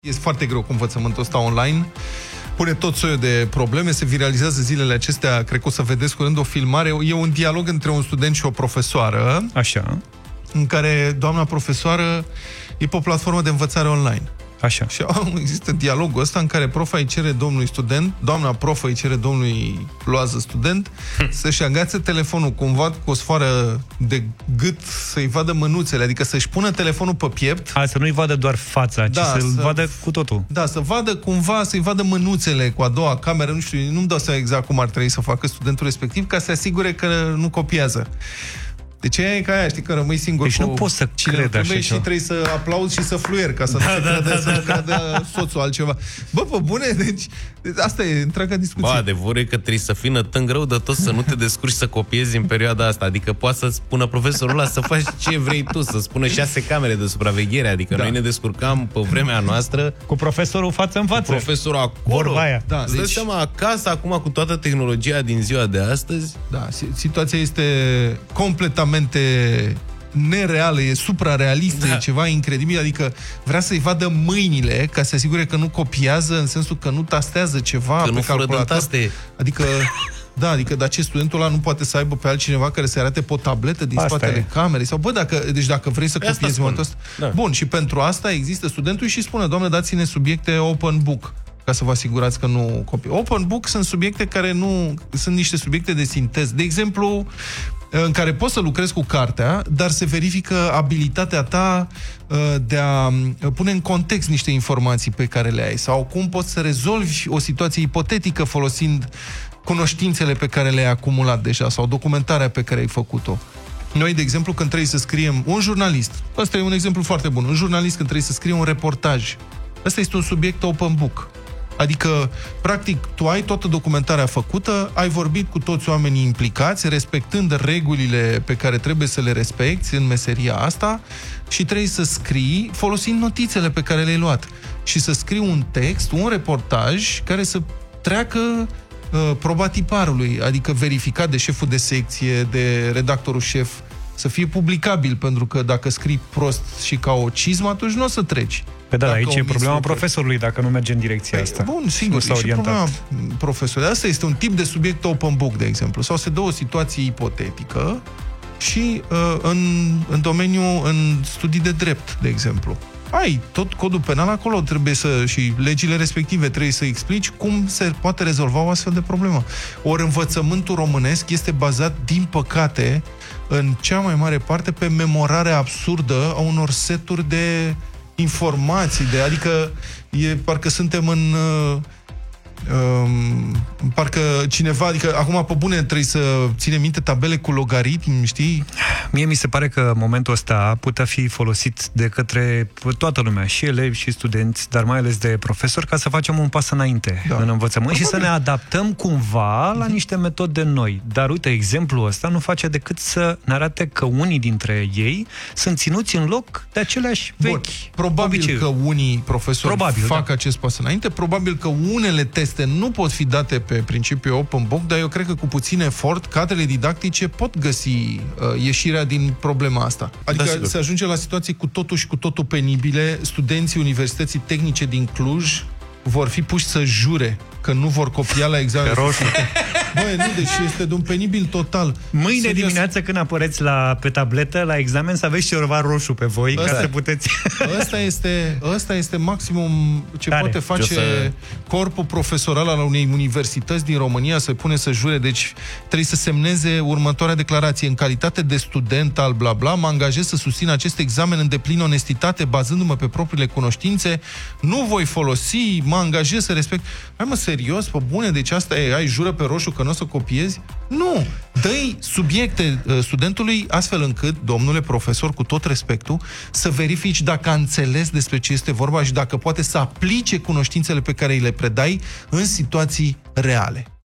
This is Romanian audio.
Este foarte greu cu învățământul ăsta online. Pune tot soiul de probleme, se viralizează zilele acestea, cred că o să vedeți curând o filmare. E un dialog între un student și o profesoară. Așa. În care doamna profesoară e pe o platformă de învățare online. Așa. Și există dialogul ăsta în care profa îi cere domnului student, doamna profă îi cere domnului loază student să-și agațe telefonul cumva cu o sfoară de gât, să-i vadă mânuțele, adică să-și pună telefonul pe piept. Să nu-i vadă doar fața, ci să-l vadă cu totul. Da, să vadă cumva, să-i vadă mânuțele cu a doua cameră, nu știu, nu-mi dau seama exact cum ar trebui să facă studentul respectiv, ca să se asigure că nu copiază. Deci e ca aia, știi, că rămâi singur deci cu nu poți să crezi așa și trebuie să aplauzi și să fluieri ca să nu cadă soțul altceva. Bă, pe bune, deci asta e întreaga discuție. Bă, adevărul e că trebuie să fii nătâng rău de tot să nu te descurci să copiezi în perioada asta. Adică poate să spună profesorul ăla să faci ce vrei tu, să spună 6 camere de supraveghere. Adică noi ne descurcam pe vremea noastră cu profesorul față în față. Cu profesorul acolo. Da, îți dai seama, acasă, acum cu toată tehnologia din ziua de astăzi. Da, situația este completamente nereală, e suprarealistă, e ceva incredibil, adică vrea să-i vadă mâinile ca să se asigure că nu copiază, în sensul că nu tastează ceva că pe calculator. Adică, da, adică de ce studentul ăla nu poate să aibă pe altcineva care să arate pe o tabletă din spatele camerei? Sau, bă, dacă vrei să copiezi momentul ăsta... Da. Bun, și pentru asta există studentul și spune, doamne, dați-ne subiecte open book, ca să vă asigurați că nu copii. Open book sunt subiecte care nu... Sunt niște subiecte de sinteză. De exemplu, în care poți să lucrezi cu cartea, dar se verifică abilitatea ta de a pune în context niște informații pe care le ai, sau cum poți să rezolvi o situație ipotetică folosind cunoștințele pe care le-ai acumulat deja, sau documentarea pe care ai făcut-o. Noi, de exemplu, când trebuie să scriem un jurnalist, ăsta e un exemplu foarte bun, un jurnalist când trebuie să scrie un reportaj, ăsta este un subiect open book. Adică, practic, tu ai toată documentarea făcută, ai vorbit cu toți oamenii implicați, respectând regulile pe care trebuie să le respecti în meseria asta și trebuie să scrii folosind notițele pe care le-ai luat. Și să scrii un text, un reportaj care să treacă proba tiparului, adică verificat de șeful de secție, de redactorul șef, să fie publicabil, pentru că dacă scrii prost și ca o cizmă, atunci nu o să treci. Pe da, aici e problema profesorului dacă nu merge în direcția asta. Bun, sigur, e și problema profesorului. Asta este un tip de subiect open book, de exemplu. Sau se dă o situație ipotetică și în domeniul, în studii de drept, de exemplu. Ai tot codul penal acolo, trebuie și legile respective, trebuie să explici cum se poate rezolva o astfel de problemă. Ori învățământul românesc este bazat, din păcate, în cea mai mare parte, pe memorarea absurdă a unor seturi de informații, adică parcă suntem parcă cineva, adică acum pe bune trebuie să ține minte tabele cu logaritmi, știi? Mie mi se pare că momentul ăsta putea fi folosit de către toată lumea, și elevi, și studenți, dar mai ales de profesori, ca să facem un pas înainte în învățământ și să ne adaptăm cumva la niște metode noi. Dar uite, exemplul ăsta nu face decât să ne arate că unii dintre ei sunt ținuți în loc de aceleași vechi. Probabil că unii profesori fac acest pas înainte, probabil că unele teste nu pot fi date pe principiul open book, dar eu cred că cu puțin efort, cadrele didactice pot găsi ieșirea din problema asta. Adică se ajunge la situații cu totul și cu totul penibile. Studenții Universității Tehnice din Cluj vor fi puși să jure că nu vor copia la examen. Băi, nu, deci este de un penibil total. Mâine dimineață, când apăreți pe tabletă, la examen, să aveți ceva roșu pe voi, ca să puteți... Ăsta este maximum ce poate face corpul profesoral al unei universități din România, să pune să jure. Deci trebuie să semneze următoarea declarație: în calitate de student al bla bla, mă angajez să susțin acest examen în deplină onestitate, bazându-mă pe propriile cunoștințe, nu voi folosi, mă angajez să respect. Hai mă, serios, pe bune, deci asta e, ai jură pe roșu că nu o să copiezi? Nu! Dă-i subiecte studentului astfel încât, domnule profesor, cu tot respectul, să verifici dacă a înțeles despre ce este vorba și dacă poate să aplice cunoștințele pe care îi le predai în situații reale.